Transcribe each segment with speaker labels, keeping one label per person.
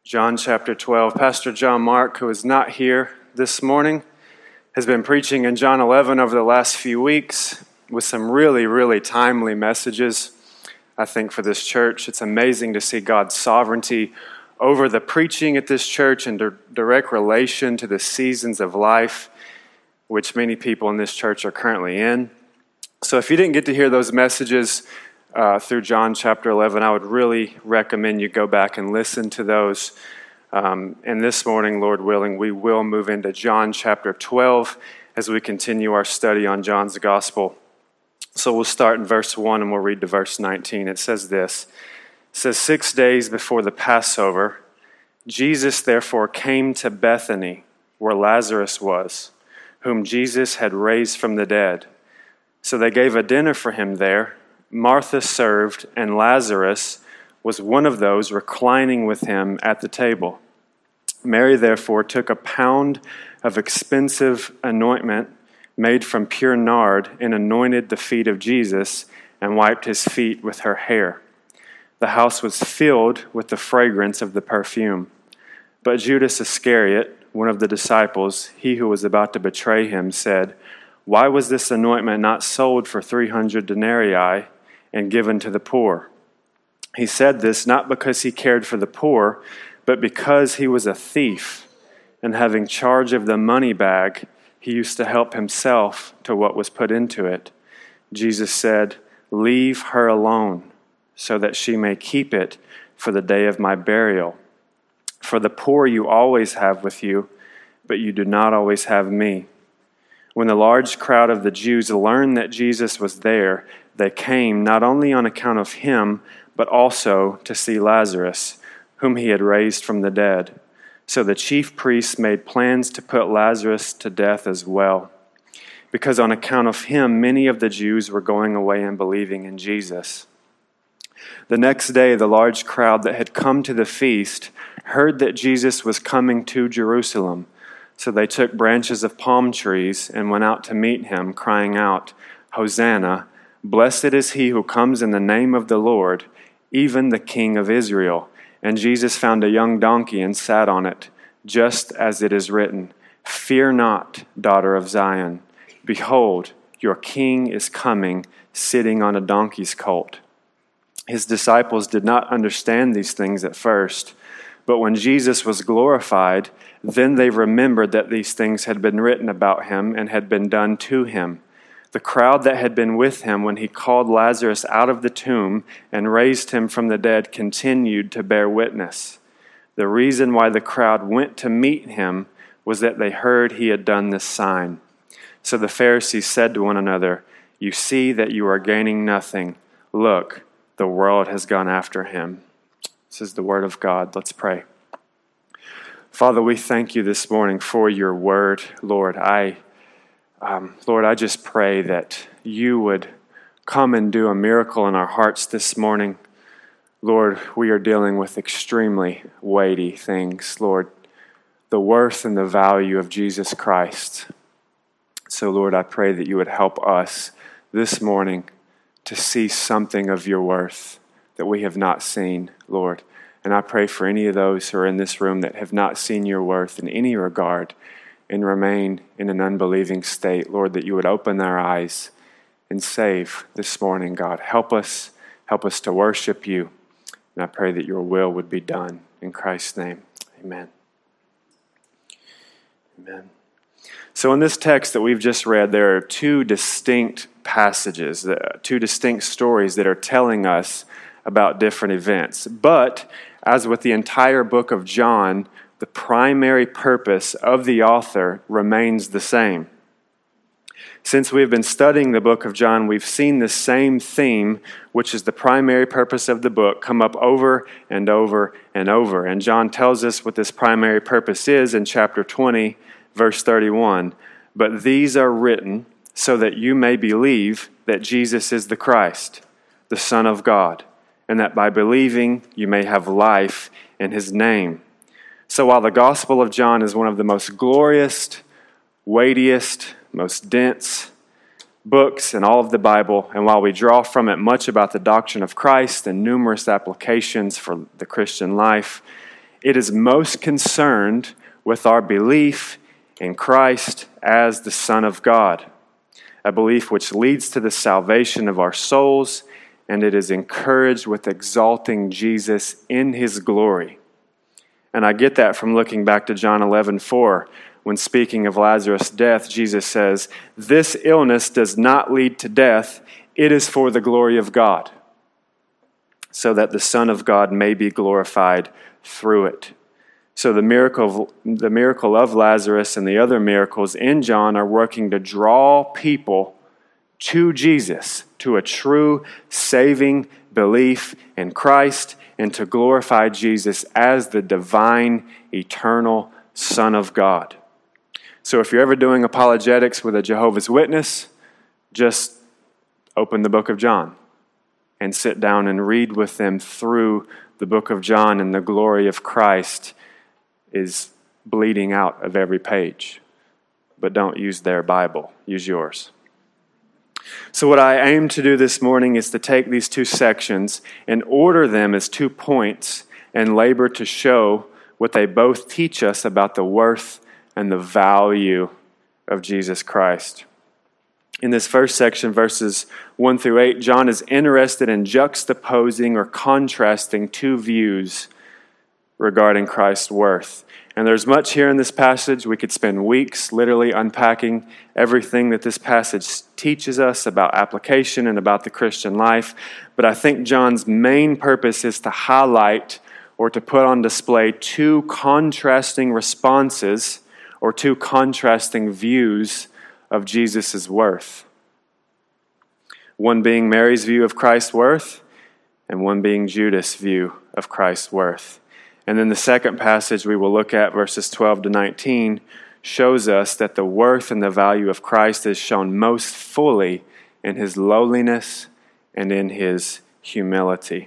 Speaker 1: John chapter 12. Pastor John Mark, who is not here this morning, has been preaching in John 11 over the last few weeks with some really timely messages, I think, for this church. It's amazing to see God's sovereignty over the preaching at this church in direct relation to the seasons of life which many people in this church are currently in. So if you didn't get to hear those messages through John chapter 11, I would really recommend you go back and listen to those. And this morning, Lord willing, we will move into John chapter 12 as we continue our study on John's gospel. So we'll start in verse 1 and we'll read to verse 19. It says this. It says, 6 days before the Passover, Jesus therefore came to Bethany, where Lazarus was, whom Jesus had raised from the dead. So they gave a dinner for him there. Martha served, and Lazarus was one of those reclining with him at the table. Mary therefore took a pound of expensive anointment made from pure nard and anointed the feet of Jesus and wiped his feet with her hair. The house was filled with the fragrance of the perfume. But Judas Iscariot, one of the disciples, he who was about to betray him, said, "Why was this anointment not sold for 300 denarii and given to the poor?" He said this not because he cared for the poor, but because he was a thief, and having charge of the money bag, he used to help himself to what was put into it. Jesus said, "Leave her alone, so that she may keep it for the day of my burial. For the poor you always have with you, but you do not always have me." When the large crowd of the Jews learned that Jesus was there, they came not only on account of him, but also to see Lazarus, whom he had raised from the dead. So the chief priests made plans to put Lazarus to death as well, because on account of him, many of the Jews were going away and believing in Jesus. The next day, the large crowd that had come to the feast heard that Jesus was coming to Jerusalem. So they took branches of palm trees and went out to meet him, crying out, "Hosanna! Blessed is he who comes in the name of the Lord, even the King of Israel." And Jesus found a young donkey and sat on it, just as it is written, "Fear not, daughter of Zion. Behold, your king is coming, sitting on a donkey's colt." His disciples did not understand these things at first, but when Jesus was glorified, then they remembered that these things had been written about him and had been done to him. The crowd that had been with him when he called Lazarus out of the tomb and raised him from the dead continued to bear witness. The reason why the crowd went to meet him was that they heard he had done this sign. So the Pharisees said to one another, "You see that you are gaining nothing. Look, the world has gone after him." This is the word of God. Let's pray. Father, we thank you this morning for your word, Lord. Lord, I just pray that you would come and do a miracle in our hearts this morning. Lord, we are dealing with extremely weighty things, Lord, the worth and the value of Jesus Christ. So, Lord, I pray that you would help us this morning to see something of your worth that we have not seen, Lord. And I pray for any of those who are in this room that have not seen your worth in any regard and remain in an unbelieving state, Lord, that you would open their eyes and save this morning, God. Help us to worship you. And I pray that your will would be done. In Christ's name, amen. Amen. So in this text that we've just read, there are two distinct passages, two distinct stories that are telling us about different events. But as with the entire book of John, the primary purpose of the author remains the same. Since we've been studying the book of John, we've seen the same theme, which is the primary purpose of the book, come up over and over and over. And John tells us what this primary purpose is in chapter 20, verse 31. "But these are written so that you may believe that Jesus is the Christ, the Son of God, and that by believing you may have life in his name." So while the Gospel of John is one of the most glorious, weightiest, most dense books in all of the Bible, and while we draw from it much about the doctrine of Christ and numerous applications for the Christian life, It is most concerned with our belief in Christ as the Son of God, a belief which leads to the salvation of our souls, and it is encouraged with exalting Jesus in his glory. And I get that from looking back to John 11:4. When speaking of Lazarus' death, Jesus says, "This illness does not lead to death. It is for the glory of God, so that the Son of God may be glorified through it." So the miracle of Lazarus and the other miracles in John are working to draw people to Jesus, to a true saving belief in Christ, and to glorify Jesus as the divine, eternal Son of God. So if you're ever doing apologetics with a Jehovah's Witness, just open the book of John and sit down and read with them through the book of John, and the glory of Christ is bleeding out of every page. But don't use their Bible, use yours. So what I aim to do this morning is to take these two sections and order them as 2 points and labor to show what they both teach us about the worth and the value of Jesus Christ. In this first section, verses 1 through 8, John is interested in juxtaposing or contrasting two views regarding Christ's worth. And there's much here in this passage. We could spend weeks literally unpacking everything that this passage teaches us about application and about the Christian life. But I think John's main purpose is to highlight or to put on display two contrasting responses or two contrasting views of Jesus' worth. One being Mary's view of Christ's worth, and one being Judas' view of Christ's worth. And then the second passage we will look at, verses 12 to 19, shows us that the worth and the value of Christ is shown most fully in his lowliness and in his humility.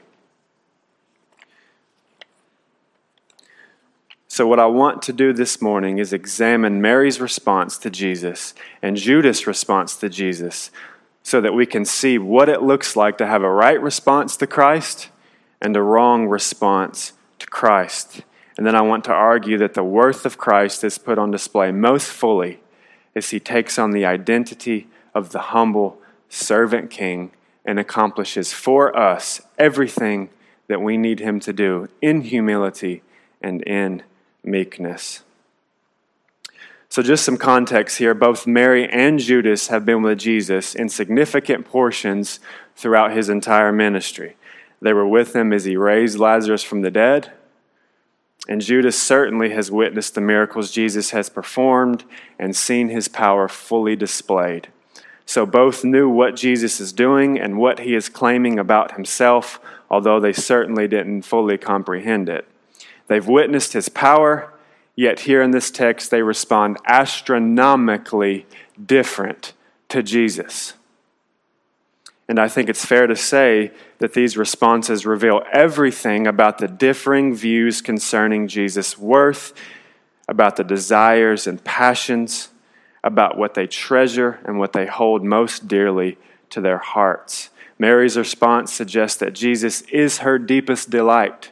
Speaker 1: So what I want to do this morning is examine Mary's response to Jesus and Judas' response to Jesus, so that we can see what it looks like to have a right response to Christ and a wrong response to Christ. And then I want to argue that the worth of Christ is put on display most fully as he takes on the identity of the humble servant king and accomplishes for us everything that we need him to do in humility and in meekness. So just some context here. Both Mary and Judas have been with Jesus in significant portions throughout his entire ministry. They were with him as he raised Lazarus from the dead. And Judas certainly has witnessed the miracles Jesus has performed and seen his power fully displayed. So both knew what Jesus is doing and what he is claiming about himself, although they certainly didn't fully comprehend it. They've witnessed his power, yet here in this text they respond astronomically different to Jesus. And I think it's fair to say that these responses reveal everything about the differing views concerning Jesus' worth, about the desires and passions, about what they treasure and what they hold most dearly to their hearts. Mary's response suggests that Jesus is her deepest delight,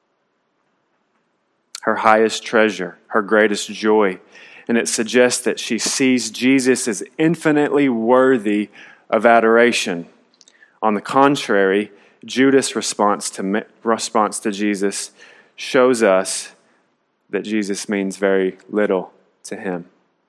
Speaker 1: her highest treasure, her greatest joy. And it suggests that she sees Jesus as infinitely worthy of adoration. On the contrary, Judas' response to Jesus shows us that Jesus means very little to him.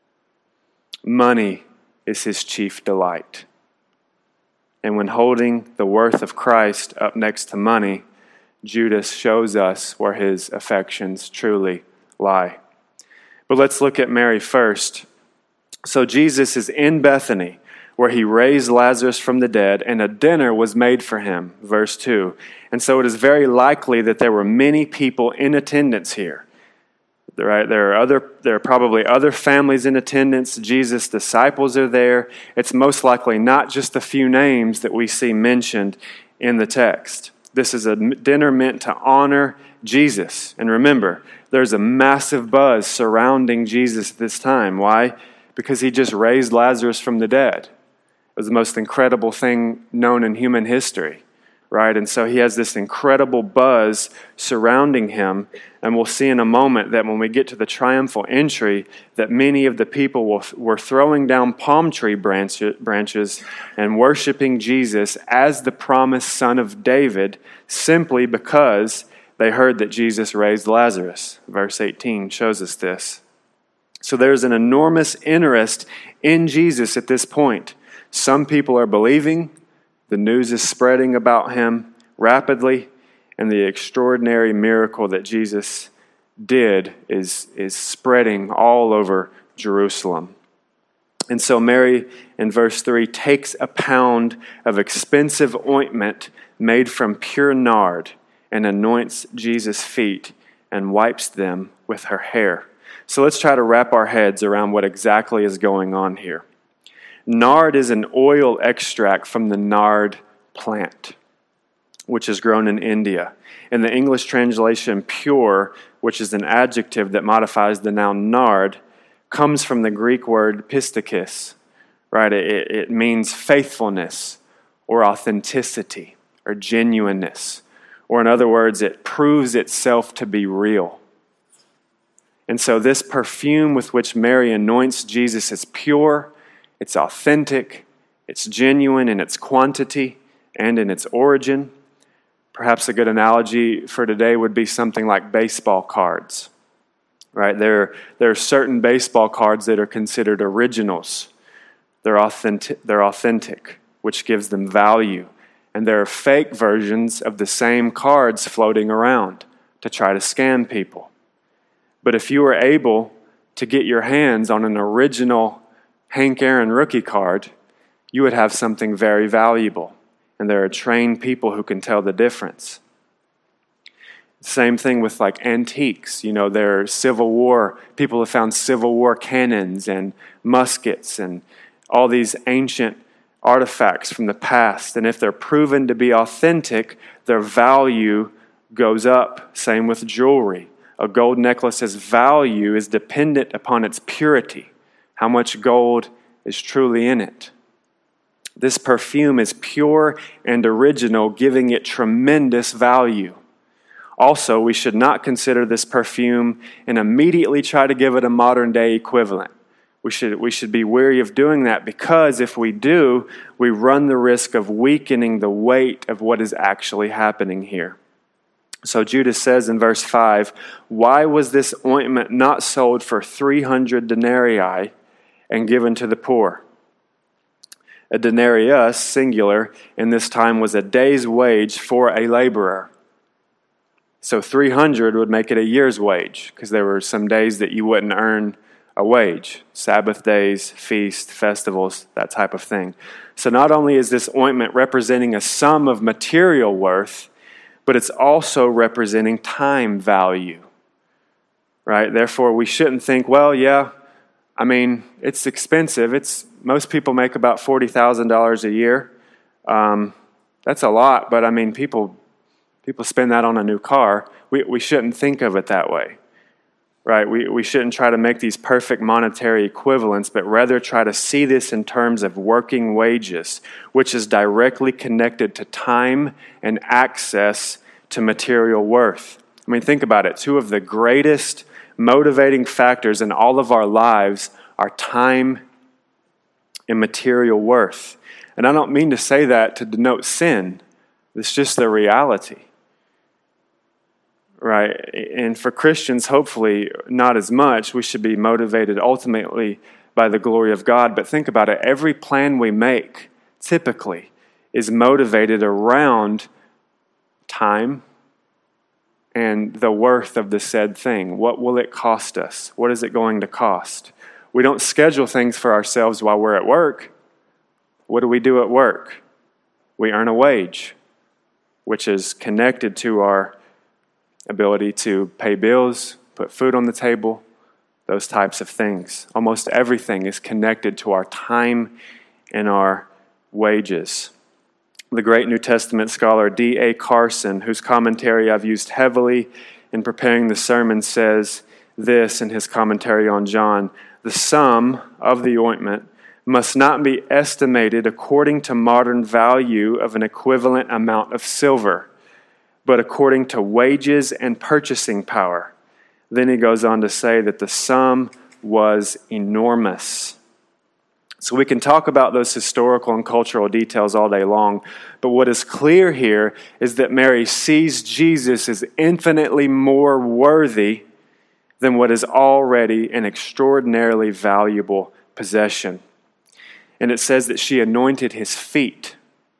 Speaker 1: Money is his chief delight. And when holding the worth of Christ up next to money, Judas shows us where his affections truly lie. But let's look at Mary first. So Jesus is in Bethany, where he raised Lazarus from the dead, and a dinner was made for him, verse 2. And so it is very likely that there were many people in attendance here. Right? There are probably other families in attendance. Jesus' disciples are there. It's most likely not just a few names that we see mentioned in the text. This is a dinner meant to honor Jesus. And remember, there's a massive buzz surrounding Jesus at this time. Why? Because he just raised Lazarus from the dead. It was the most incredible thing known in human history. right? And so he has this incredible buzz surrounding him. And we'll see in a moment that when we get to the triumphal entry, that many of the people were throwing down palm tree branches and worshiping Jesus as the promised son of David, simply because they heard that Jesus raised Lazarus. Verse 18 shows us this. So there's an enormous interest in Jesus at this point. Some people are believing. The news is spreading about him rapidly, and the extraordinary miracle that Jesus did is spreading all over Jerusalem. And so Mary, in verse 3, takes a pound of expensive ointment made from pure nard and anoints Jesus' feet and wipes them with her hair. So let's try to wrap our heads around what exactly is going on here. Nard is an oil extract from the nard plant, which is grown in India. In the English translation, pure, which is an adjective that modifies the noun nard, comes from the Greek word pistikis, right? It means faithfulness or authenticity or genuineness. Or in other words, it proves itself to be real. And so this perfume with which Mary anoints Jesus is pure, it's authentic, it's genuine in its quantity and in its origin. Perhaps a good analogy for today would be something like baseball cards. Right? There are certain baseball cards that are considered originals. They're authentic, which gives them value. And there are fake versions of the same cards floating around to try to scam people. But if you were able to get your hands on an original Hank Aaron rookie card, you would have something very valuable. And there are trained people who can tell the difference. Same thing with like antiques. You know, there are Civil War, people have found Civil War cannons and muskets and all these ancient artifacts from the past. And if they're proven to be authentic, their value goes up. Same with jewelry. A gold necklace's value is dependent upon its purity, how much gold is truly in it. This perfume is pure and original, giving it tremendous value. Also, we should not consider this perfume and immediately try to give it a modern-day equivalent. We should be wary of doing that, because if we do, we run the risk of weakening the weight of what is actually happening here. So Judas says in verse 5, "Why was this ointment not sold for 300 denarii and given to the poor?" A denarius, singular, in this time was a day's wage for a laborer. So 300 would make it a year's wage, because there were some days that you wouldn't earn a wage. Sabbath days, feast, festivals, that type of thing. So not only is this ointment representing a sum of material worth, but it's also representing time value. Right? Therefore, we shouldn't think, well, yeah, I mean, it's expensive. Most people make about $40,000 a year. That's a lot, but I mean, people spend that on a new car. We shouldn't think of it that way. Right? We shouldn't try to make these perfect monetary equivalents, but rather try to see this in terms of working wages, which is directly connected to time and access to material worth. I mean, think about it. Two of the greatest motivating factors in all of our lives are time and material worth. And I don't mean to say that to denote sin. It's just the reality. Right? And for Christians, hopefully not as much. We should be motivated ultimately by the glory of God. But think about it. Every plan we make, typically, is motivated around time and the worth of the said thing. What will it cost us? What is it going to cost? We don't schedule things for ourselves while we're at work. What do we do at work? We earn a wage, which is connected to our ability to pay bills, put food on the table, those types of things. Almost everything is connected to our time and our wages. The great New Testament scholar D.A. Carson, whose commentary I've used heavily in preparing the sermon, says this in his commentary on John: "The sum of the ointment must not be estimated according to modern value of an equivalent amount of silver, but according to wages and purchasing power. Then he goes on to say that the sum was enormous. So we can talk about those historical and cultural details all day long, but what is clear here is that Mary sees Jesus as infinitely more worthy than what is already an extraordinarily valuable possession. And it says that she anointed his feet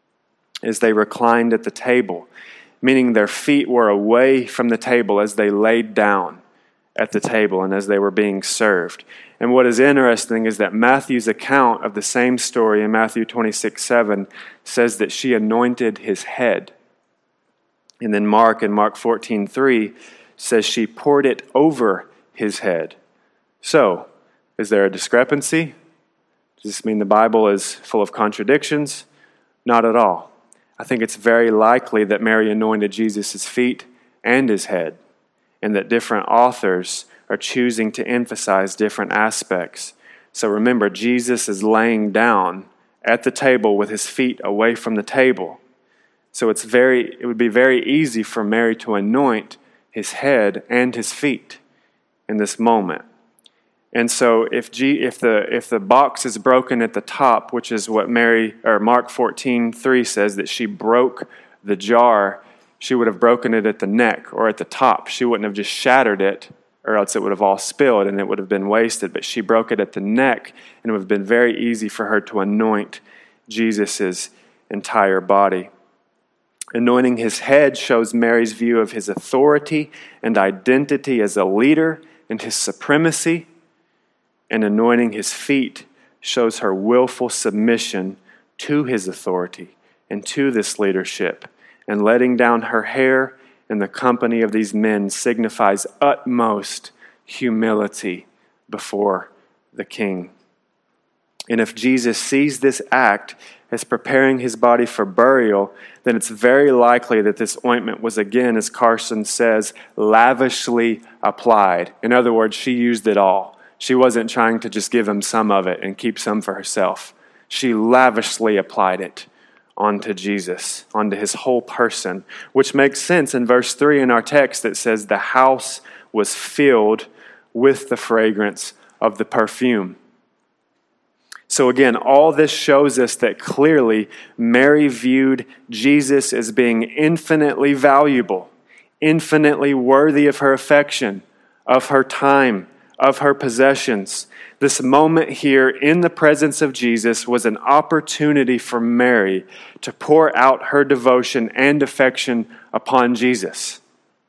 Speaker 1: as they reclined at the table, meaning their feet were away from the table as they laid down at the table and as they were being served. And what is interesting is that Matthew's account of the same story in Matthew 26:7 says that she anointed his head. And then Mark in Mark 14:3 says she poured it over his head. So, is there a discrepancy? Does this mean the Bible is full of contradictions? Not at all. I think it's very likely that Mary anointed Jesus' feet and his head, and that different authors are choosing to emphasize different aspects. So remember, Jesus is laying down at the table with his feet away from the table. So it would be very easy for Mary to anoint his head and his feet in this moment. And so if the box is broken at the top, which is what Mark 14:3 says, that she broke the jar, she would have broken it at the neck or at the top. She wouldn't have just shattered it, or else it would have all spilled and it would have been wasted. But she broke it at the neck, and it would have been very easy for her to anoint Jesus' entire body. Anointing his head shows Mary's view of his authority and identity as a leader and his supremacy. And anointing his feet shows her willful submission to his authority and to this leadership. And letting down her hair in the company of these men signifies utmost humility before the king. And if Jesus sees this act as preparing his body for burial, then it's very likely that this ointment was, again, as Carson says, lavishly applied. In other words, she used it all. She wasn't trying to just give him some of it and keep some for herself. She lavishly applied it onto Jesus, onto his whole person, which makes sense in verse 3 in our text that says the house was filled with the fragrance of the perfume. So again, all this shows us that clearly Mary viewed Jesus as being infinitely valuable, infinitely worthy of her affection, of her time, of her possessions. This moment here in the presence of Jesus was an opportunity for Mary to pour out her devotion and affection upon Jesus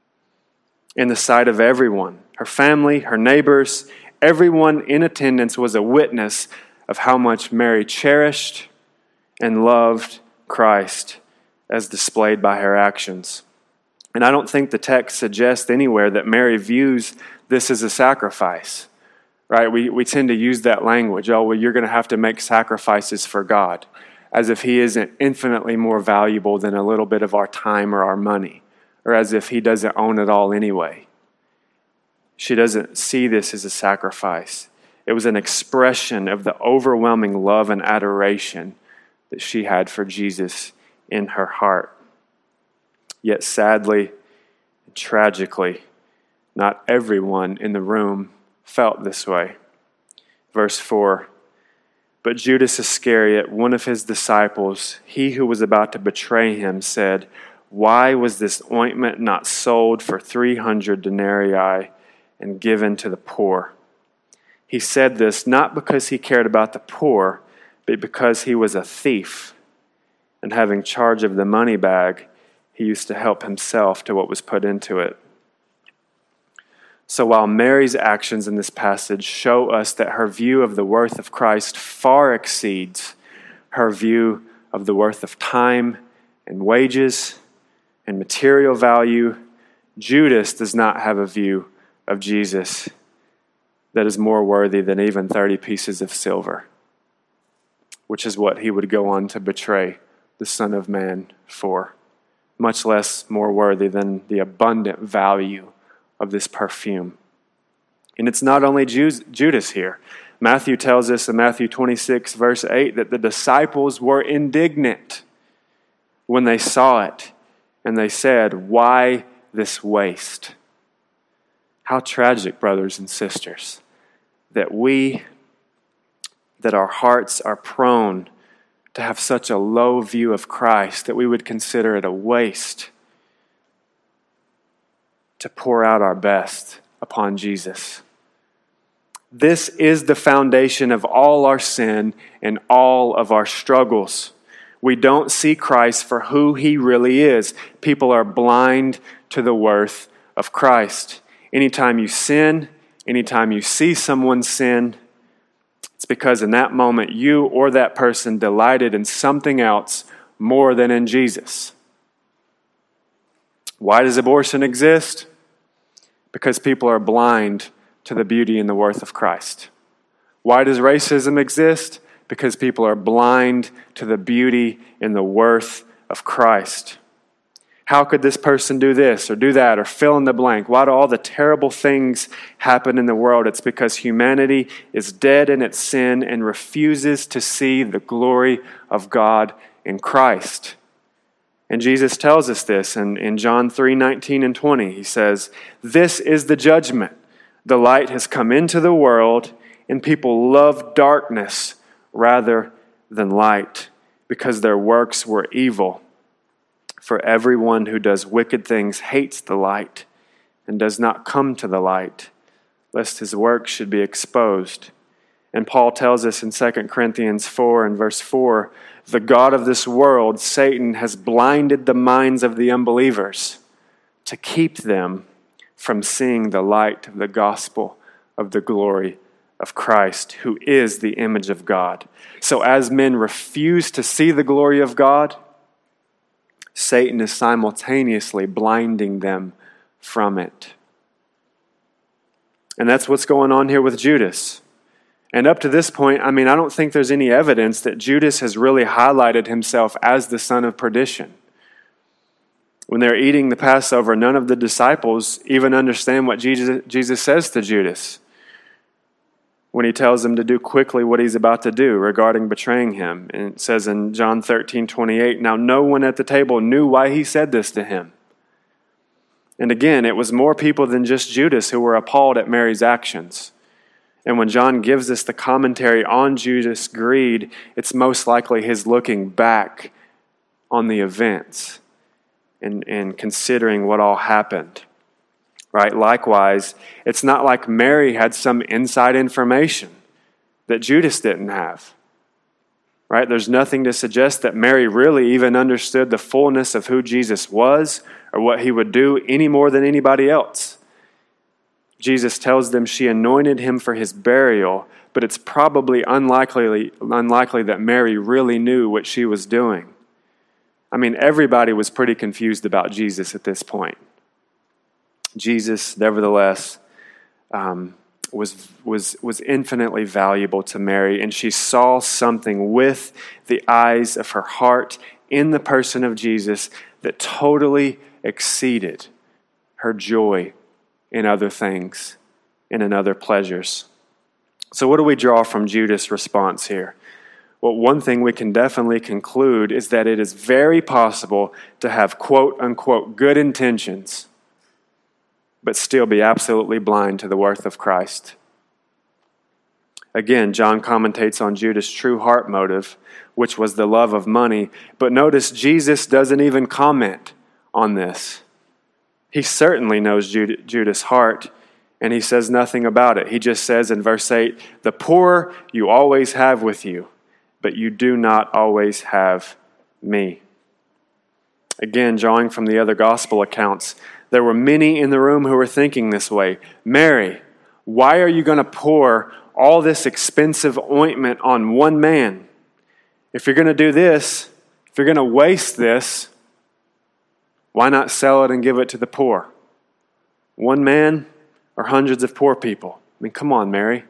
Speaker 1: in the sight of everyone. Her family, her neighbors, everyone in attendance was a witness of how much Mary cherished and loved Christ as displayed by her actions. And I don't think the text suggests anywhere that Mary views this is a sacrifice, right? We tend to use that language, oh, well, you're going to have to make sacrifices for God, as if he isn't infinitely more valuable than a little bit of our time or our money, or as if he doesn't own it all anyway. She doesn't see this as a sacrifice. It was an expression of the overwhelming love and adoration that she had for Jesus in her heart. Yet sadly, tragically, not everyone in the room felt this way. Verse 4, but Judas Iscariot, one of his disciples, he who was about to betray him, said, why was this ointment not sold for 300 denarii and given to the poor? He said this not because he cared about the poor, but because he was a thief, and having charge of the money bag, he used to help himself to what was put into it. So while Mary's actions in this passage show us that her view of the worth of Christ far exceeds her view of the worth of time and wages and material value, Judas does not have a view of Jesus that is more worthy than even 30 pieces of silver, which is what he would go on to betray the Son of Man for, much less more worthy than the abundant value of this perfume. And it's not only Judas here. Matthew tells us in Matthew 26, verse 8, that the disciples were indignant when they saw it, and they said, "Why this waste?" How tragic, brothers and sisters, that our hearts are prone to have such a low view of Christ that we would consider it a waste to pour out our best upon Jesus. This is the foundation of all our sin and all of our struggles. We don't see Christ for who he really is. People are blind to the worth of Christ. Anytime you sin, anytime you see someone sin, it's because in that moment you or that person delighted in something else more than in Jesus. Why does abortion exist? Because people are blind to the beauty and the worth of Christ. Why does racism exist? Because people are blind to the beauty and the worth of Christ. How could this person do this or do that or fill in the blank? Why do all the terrible things happen in the world? It's because humanity is dead in its sin and refuses to see the glory of God in Christ. And Jesus tells us this in John 3:19 and 20. He says, "This is the judgment. The light has come into the world, and people love darkness rather than light, because their works were evil. For everyone who does wicked things hates the light and does not come to the light, lest his works should be exposed." And Paul tells us in 2 Corinthians 4 and verse 4, "The God of this world, Satan, has blinded the minds of the unbelievers to keep them from seeing the light of the gospel of the glory of Christ, who is the image of God." So as men refuse to see the glory of God, Satan is simultaneously blinding them from it. And that's what's going on here with Judas. And up to this point, I don't think there's any evidence that Judas has really highlighted himself as the son of perdition. When they're eating the Passover, none of the disciples even understand what Jesus says to Judas when he tells him to do quickly what he's about to do regarding betraying him. And it says in John 13:28, "Now no one at the table knew why he said this to him." And again, it was more people than just Judas who were appalled at Mary's actions. And when John gives us the commentary on Judas' greed, it's most likely his looking back on the events and considering what all happened. Right? Likewise, it's not like Mary had some inside information that Judas didn't have. Right? There's nothing to suggest that Mary really even understood the fullness of who Jesus was or what he would do any more than anybody else. Jesus tells them she anointed him for his burial, but it's probably unlikely that Mary really knew what she was doing. Everybody was pretty confused about Jesus at this point. Jesus, nevertheless, was infinitely valuable to Mary, and she saw something with the eyes of her heart in the person of Jesus that totally exceeded her joy in other things and in other pleasures. So what do we draw from Judas' response here? Well, one thing we can definitely conclude is that it is very possible to have quote-unquote good intentions but still be absolutely blind to the worth of Christ. Again, John commentates on Judas' true heart motive, which was the love of money. But notice Jesus doesn't even comment on this. He certainly knows Judas' heart, and he says nothing about it. He just says in verse 8, "The poor you always have with you, but you do not always have me." Again, drawing from the other gospel accounts, there were many in the room who were thinking this way. "Mary, why are you going to pour all this expensive ointment on one man? If you're going to do this, if you're going to waste this, why not sell it and give it to the poor? One man or hundreds of poor people? Come on, Mary."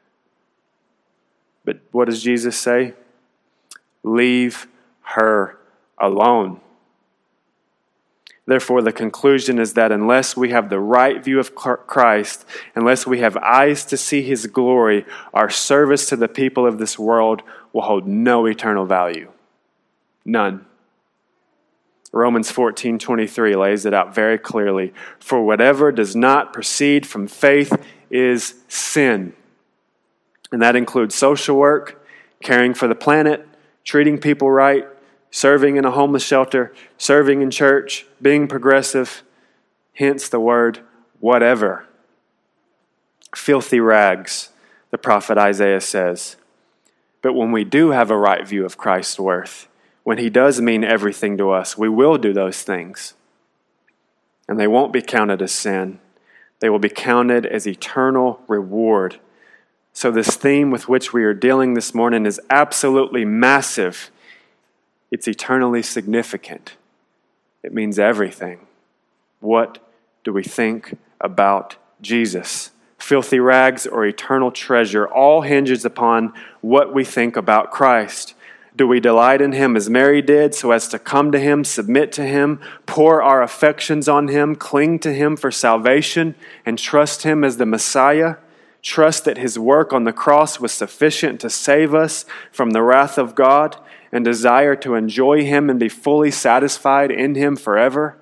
Speaker 1: But what does Jesus say? "Leave her alone." Therefore, the conclusion is that unless we have the right view of Christ, unless we have eyes to see his glory, our service to the people of this world will hold no eternal value. None. Romans 14:23 lays it out very clearly. For whatever does not proceed from faith is sin. And that includes social work, caring for the planet, treating people right, serving in a homeless shelter, serving in church, being progressive, hence the word whatever. Filthy rags, the prophet Isaiah says. But when we do have a right view of Christ's worth, when he does mean everything to us, we will do those things. And they won't be counted as sin. They will be counted as eternal reward. So this theme with which we are dealing this morning is absolutely massive. It's eternally significant. It means everything. What do we think about Jesus? Filthy rags or eternal treasure all hinges upon what we think about Christ. Do we delight in him as Mary did, so as to come to him, submit to him, pour our affections on him, cling to him for salvation, and trust him as the Messiah? Trust that his work on the cross was sufficient to save us from the wrath of God, and desire to enjoy him and be fully satisfied in him forever?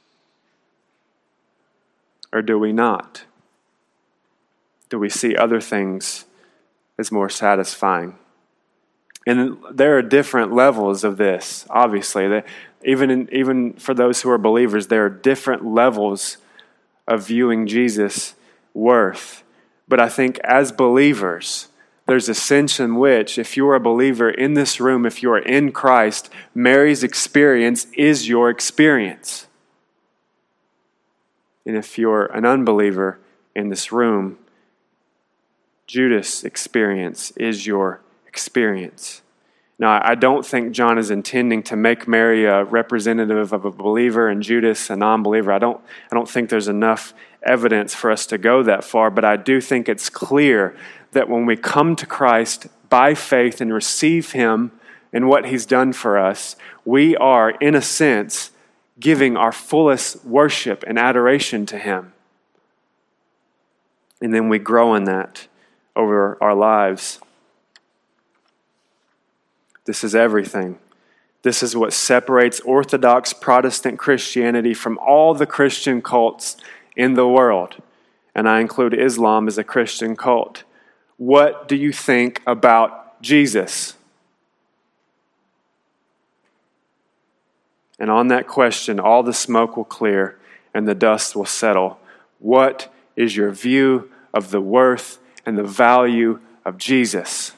Speaker 1: Or do we not? Do we see other things as more satisfying? And there are different levels of this, obviously. Even for those who are believers, there are different levels of viewing Jesus' worth. But I think as believers, there's a sense in which, if you're a believer in this room, if you are in Christ, Mary's experience is your experience. And if you're an unbeliever in this room, Judas' experience is your experience. Now, I don't think John is intending to make Mary a representative of a believer and Judas a non-believer. I don't think there's enough evidence for us to go that far, but I do think it's clear that when we come to Christ by faith and receive him and what he's done for us, we are, in a sense, giving our fullest worship and adoration to him. And then we grow in that over our lives. This is everything. This is what separates Orthodox Protestant Christianity from all the Christian cults in the world. And I include Islam as a Christian cult. What do you think about Jesus? And on that question, all the smoke will clear and the dust will settle. What is your view of the worth and the value of Jesus?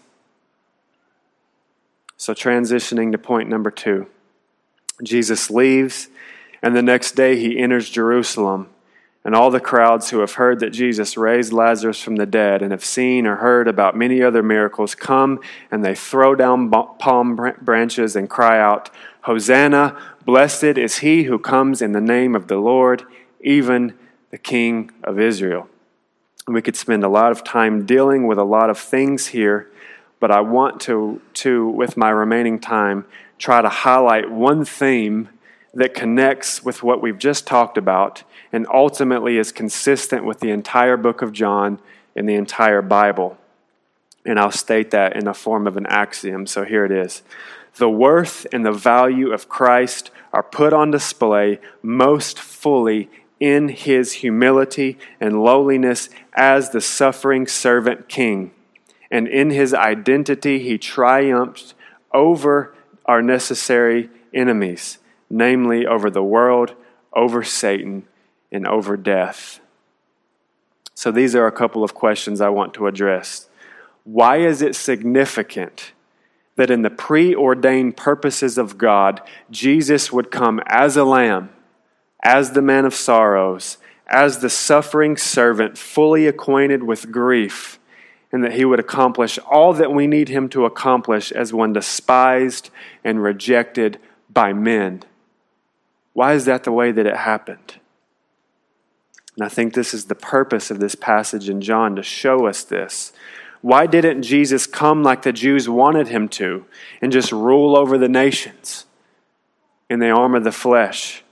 Speaker 1: So transitioning to point number 2. Jesus leaves, and the next day he enters Jerusalem. And all the crowds who have heard that Jesus raised Lazarus from the dead and have seen or heard about many other miracles come, and they throw down palm branches and cry out, Hosanna, blessed is he who comes in the name of the Lord, even the King of Israel. And we could spend a lot of time dealing with a lot of things here, but I want to, with my remaining time, try to highlight one theme that connects with what we've just talked about and ultimately is consistent with the entire book of John and the entire Bible. And I'll state that in the form of an axiom. So here it is. The worth and the value of Christ are put on display most fully in his humility and lowliness as the suffering servant king. And in his identity, he triumphed over our necessary enemies, namely over the world, over Satan, and over death. So these are a couple of questions I want to address. Why is it significant that in the preordained purposes of God, Jesus would come as a lamb, as the man of sorrows, as the suffering servant, fully acquainted with grief, and that he would accomplish all that we need him to accomplish as one despised and rejected by men? Why is that the way that it happened? And I think this is the purpose of this passage in John, to show us this. Why didn't Jesus come like the Jews wanted him to and just rule over the nations in the arm of the flesh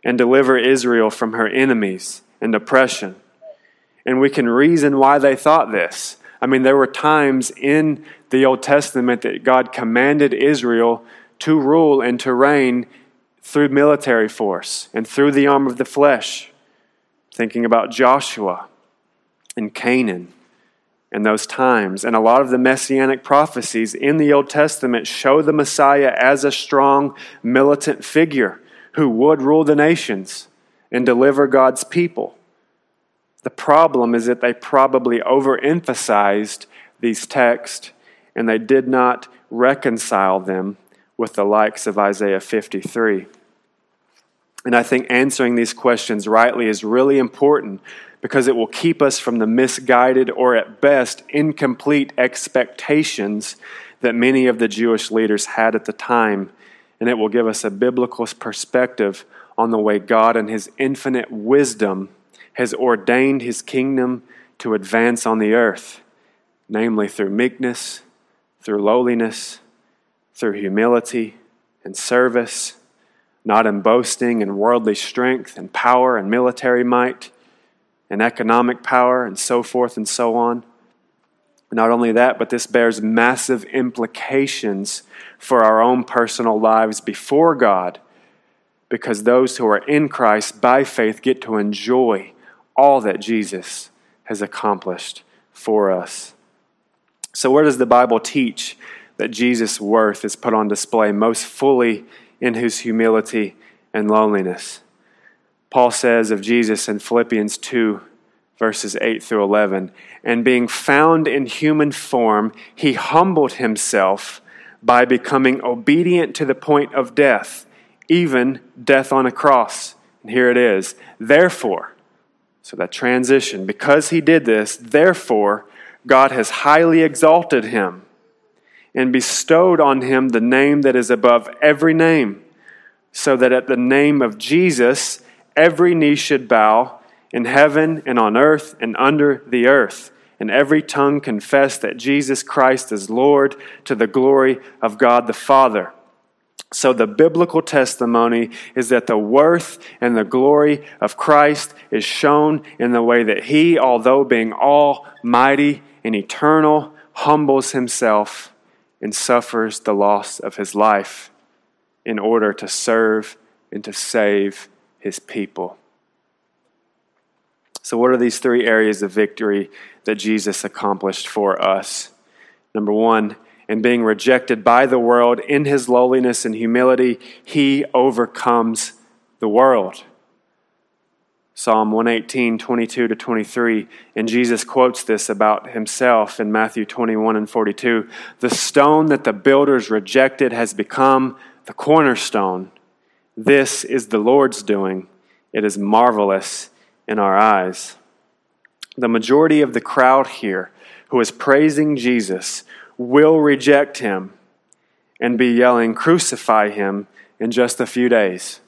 Speaker 1: and deliver Israel from her enemies and oppression. And we can reason why they thought this. I mean, there were times in the Old Testament that God commanded Israel to rule and to reign through military force and through the arm of the flesh. Thinking about Joshua and Canaan and those times. And a lot of the messianic prophecies in the Old Testament show the Messiah as a strong, militant figure who would rule the nations and deliver God's people. The problem is that they probably overemphasized these texts and they did not reconcile them with the likes of Isaiah 53. And I think answering these questions rightly is really important because it will keep us from the misguided or at best incomplete expectations that many of the Jewish leaders had at the time. And it will give us a biblical perspective on the way God in His infinite wisdom has ordained His kingdom to advance on the earth, namely through meekness, through lowliness, through humility and service, not in boasting and worldly strength and power and military might and economic power and so forth and so on. Not only that, but this bears massive implications for our own personal lives before God, because those who are in Christ by faith get to enjoy all that Jesus has accomplished for us. So where does the Bible teach that Jesus' worth is put on display most fully in His humility and lowliness? Paul says of Jesus in Philippians 2, verses 8 through 11, "And being found in human form, He humbled Himself by becoming obedient to the point of death, even death on a cross." And here it is. Therefore, so that transition, because He did this, therefore, God has highly exalted Him and bestowed on Him the name that is above every name, so that at the name of Jesus, every knee should bow in heaven and on earth and under the earth, and every tongue confess that Jesus Christ is Lord, to the glory of God the Father. So the biblical testimony is that the worth and the glory of Christ is shown in the way that He, although being almighty and eternal, humbles Himself and suffers the loss of His life in order to serve and to save His people. So what are these three areas of victory that Jesus accomplished for us? Number one, in being rejected by the world, in His lowliness and humility, He overcomes the world. Psalm 118, 22 to 23, and Jesus quotes this about Himself in Matthew 21 and 42. "The stone that the builders rejected has become the cornerstone. This is the Lord's doing. It is marvelous in our eyes." The majority of the crowd here who is praising Jesus will reject Him and be yelling, "Crucify Him," in just a few days.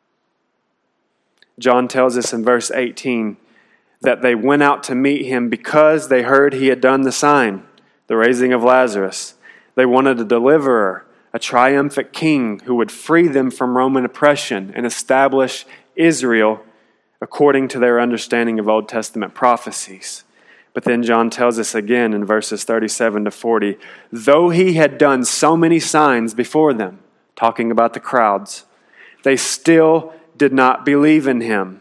Speaker 1: John tells us in verse 18 that they went out to meet Him because they heard He had done the sign, the raising of Lazarus. They wanted a deliverer, a triumphant king who would free them from Roman oppression and establish Israel according to their understanding of Old Testament prophecies. But then John tells us again in verses 37 to 40, though He had done so many signs before them, talking about the crowds, they still did not believe in Him.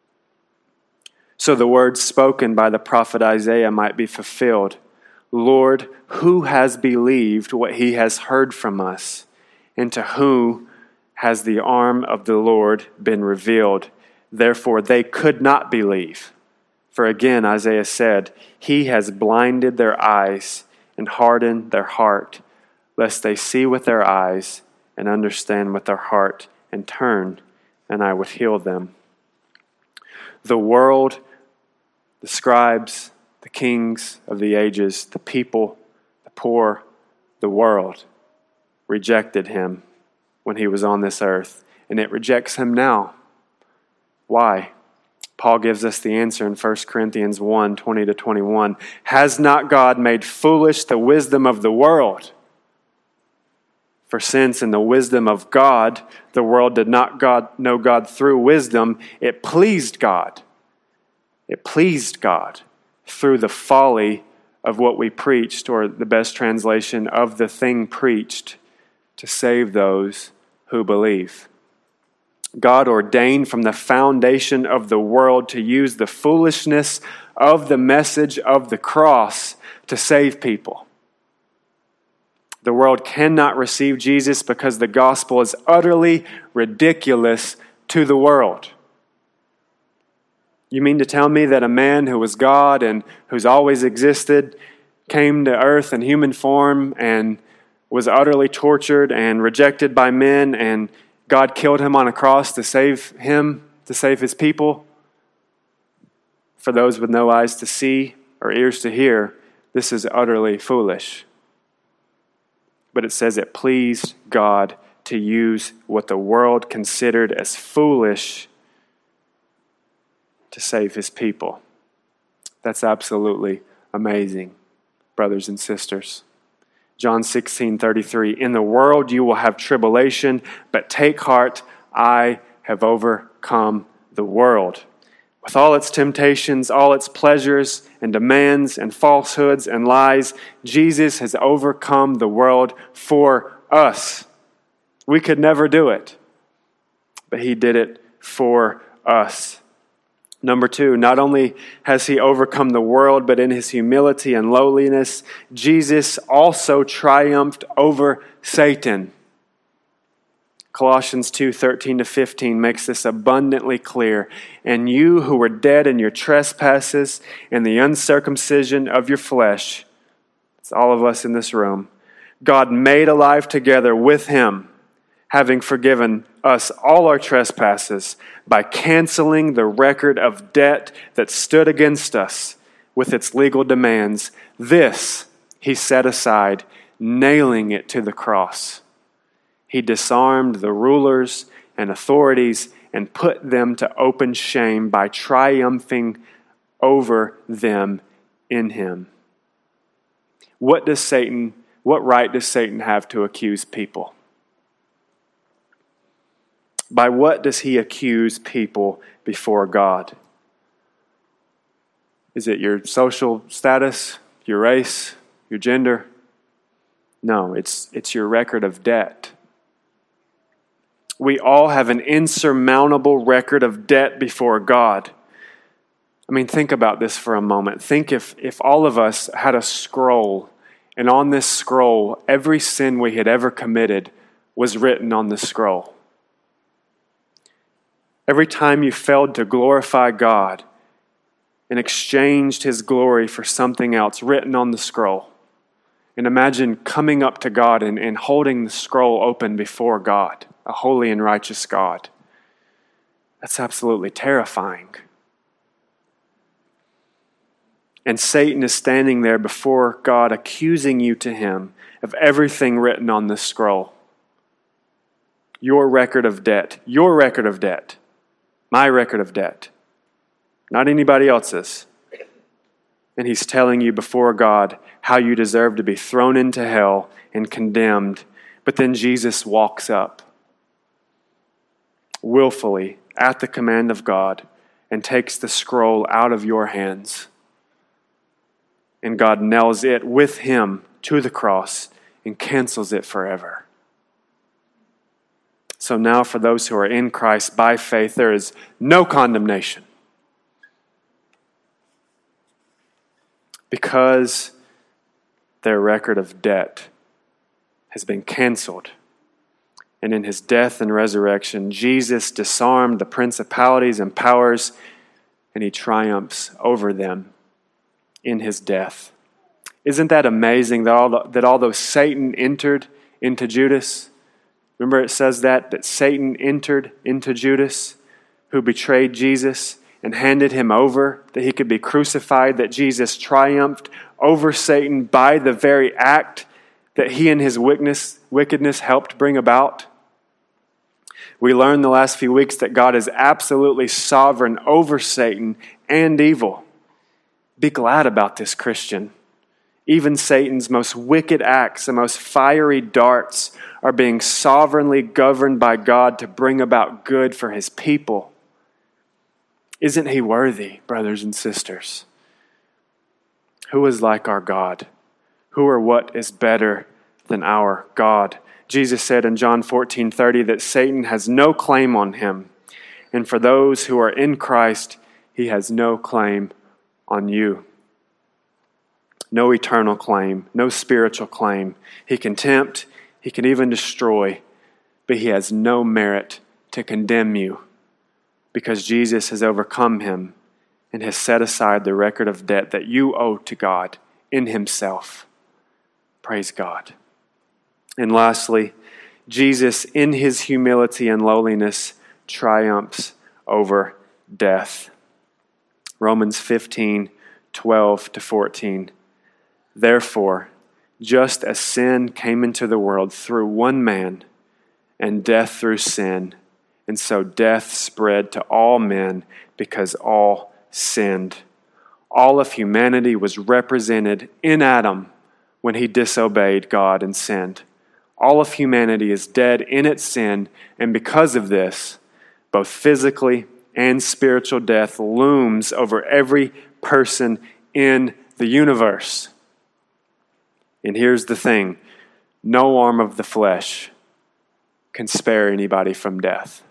Speaker 1: So the words spoken by the prophet Isaiah might be fulfilled. "Lord, who has believed what He has heard from us? And to whom has the arm of the Lord been revealed?" Therefore they could not believe. For again Isaiah said, "He has blinded their eyes and hardened their heart, lest they see with their eyes and understand with their heart and turn, and I would heal them." The world, the scribes, the kings of the ages, the people, the poor, the world rejected Him when He was on this earth, and it rejects Him now. Why? Paul gives us the answer in 1 Corinthians 1, 20 to 21. "Has not God made foolish the wisdom of the world?" For since in the wisdom of God, the world did not know God through wisdom, it pleased God. It pleased God through the folly of what we preached, or the best translation of the thing preached, to save those who believe. God ordained from the foundation of the world to use the foolishness of the message of the cross to save people. The world cannot receive Jesus because the gospel is utterly ridiculous to the world. You mean to tell me that a man who was God and who's always existed came to earth in human form and was utterly tortured and rejected by men, and God killed him on a cross to save him, to save his people? For those with no eyes to see or ears to hear, this is utterly foolish. But it says it pleased God to use what the world considered as foolish to save his people. That's absolutely amazing, brothers and sisters. John 16:33, in the world you will have tribulation, but take heart, I have overcome the world. With all its temptations, all its pleasures and demands and falsehoods and lies, Jesus has overcome the world for us. We could never do it, but he did it for us. Number two, not only has he overcome the world, but in his humility and lowliness, Jesus also triumphed over Satan. Colossians 2:13-15 makes this abundantly clear. And you who were dead in your trespasses and the uncircumcision of your flesh, it's all of us in this room, God made alive together with him, having forgiven us all our trespasses by canceling the record of debt that stood against us with its legal demands. This he set aside, nailing it to the cross. He disarmed the rulers and authorities and put them to open shame by triumphing over them in him. What right does Satan have to accuse people? By what does he accuse people before God? Is it your social status, your race, your gender? No, it's your record of debt. We all have an insurmountable record of debt before God. I mean, think about this for a moment. Think if all of us had a scroll, and on this scroll, every sin we had ever committed was written on the scroll. Every time you failed to glorify God and exchanged his glory for something else, written on the scroll. And imagine coming up to God and holding the scroll open before God, a holy and righteous God. That's absolutely terrifying. And Satan is standing there before God, accusing you to him of everything written on this scroll. Your record of debt, my record of debt, not anybody else's. And he's telling you before God how you deserve to be thrown into hell and condemned. But then Jesus walks up willfully at the command of God and takes the scroll out of your hands. And God nails it with him to the cross and cancels it forever. So now for those who are in Christ by faith, there is no condemnation. Because their record of debt has been canceled. And in his death and resurrection, Jesus disarmed the principalities and powers, and he triumphs over them in his death. Isn't that amazing that although Satan entered into Judas, remember it says that Satan entered into Judas, who betrayed Jesus and handed him over that he could be crucified, that Jesus triumphed over Satan by the very act that he and his wickedness helped bring about. We learned the last few weeks that God is absolutely sovereign over Satan and evil. Be glad about this, Christian. Even Satan's most wicked acts, the most fiery darts, are being sovereignly governed by God to bring about good for his people. Isn't he worthy, brothers and sisters? Who is like our God? Who or what is better than our God? Jesus said in John 14:30 that Satan has no claim on him. And for those who are in Christ, he has no claim on you. No eternal claim, no spiritual claim. He can tempt, he can even destroy, but he has no merit to condemn you because Jesus has overcome him and has set aside the record of debt that you owe to God in himself. Praise God. And lastly, Jesus, in his humility and lowliness, triumphs over death. Romans 15:12-14. Therefore, just as sin came into the world through one man, and death through sin, and so death spread to all men because all sinned. All of humanity was represented in Adam when he disobeyed God and sinned. All of humanity is dead in its sin, and because of this, both physically and spiritual death looms over every person in the universe. And here's the thing, no arm of the flesh can spare anybody from death.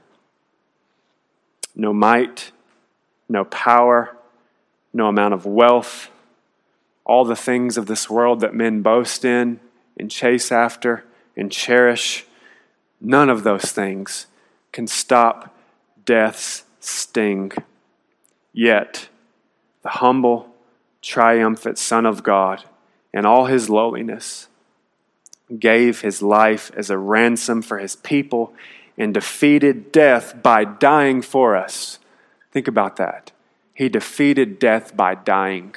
Speaker 1: No might, no power, no amount of wealth, all the things of this world that men boast in and chase after and cherish, none of those things can stop death's sting. Yet, the humble, triumphant Son of God, in all his lowliness, gave his life as a ransom for his people and defeated death by dying for us. Think about that. He defeated death by dying.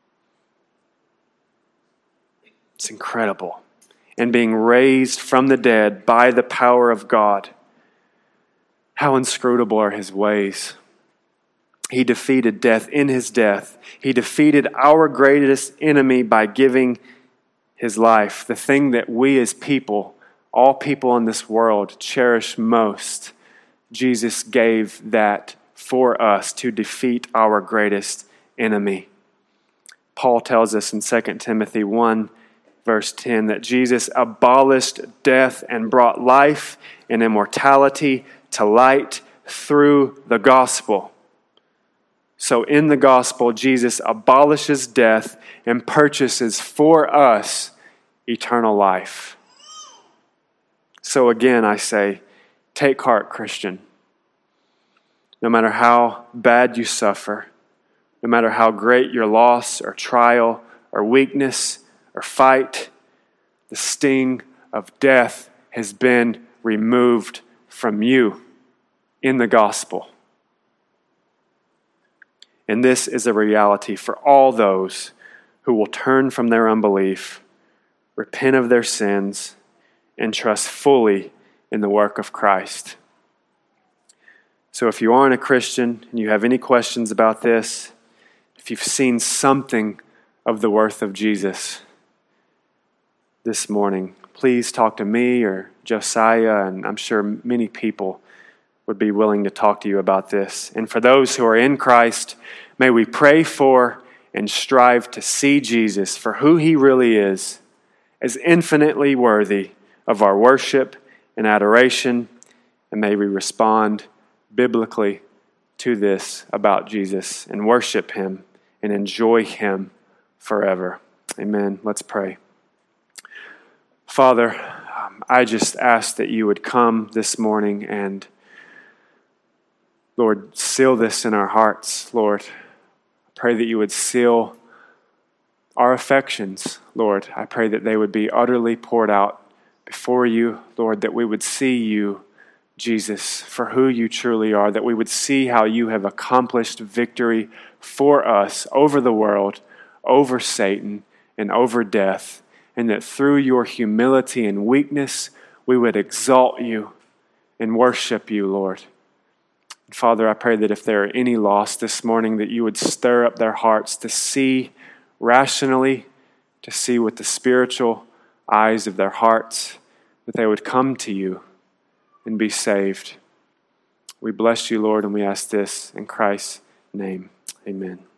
Speaker 1: It's incredible. And being raised from the dead by the power of God. How inscrutable are his ways. He defeated death in his death. He defeated our greatest enemy by giving his life. The thing that we as people, all people in this world, cherish most. Jesus gave that for us to defeat our greatest enemy. Paul tells us in 2 Timothy 1, verse 10, that Jesus abolished death and brought life and immortality to light through the gospel. So in the gospel, Jesus abolishes death and purchases for us eternal life. So again, I say, take heart, Christian. No matter how bad you suffer, no matter how great your loss or trial or weakness or fight, the sting of death has been removed from you in the gospel. And this is a reality for all those who will turn from their unbelief, repent of their sins, and trust fully in the work of Christ. So if you aren't a Christian and you have any questions about this, if you've seen something of the worth of Jesus this morning, please talk to me or Josiah, and I'm sure many people would be willing to talk to you about this. And for those who are in Christ, may we pray for and strive to see Jesus for who he really is, as infinitely worthy of our worship and adoration, and may we respond biblically to this about Jesus and worship him and enjoy him forever. Amen. Let's pray. Father, I just ask that you would come this morning and, Lord, seal this in our hearts, Lord. I pray that you would seal our affections, Lord. I pray that they would be utterly poured out before you, Lord, that we would see you, Jesus, for who you truly are, that we would see how you have accomplished victory for us over the world, over Satan, and over death, and that through your humility and weakness, we would exalt you and worship you, Lord. Father, I pray that if there are any lost this morning, that you would stir up their hearts to see rationally, to see with the spiritual eyes of their hearts, that they would come to you and be saved. We bless you, Lord, and we ask this in Christ's name. Amen.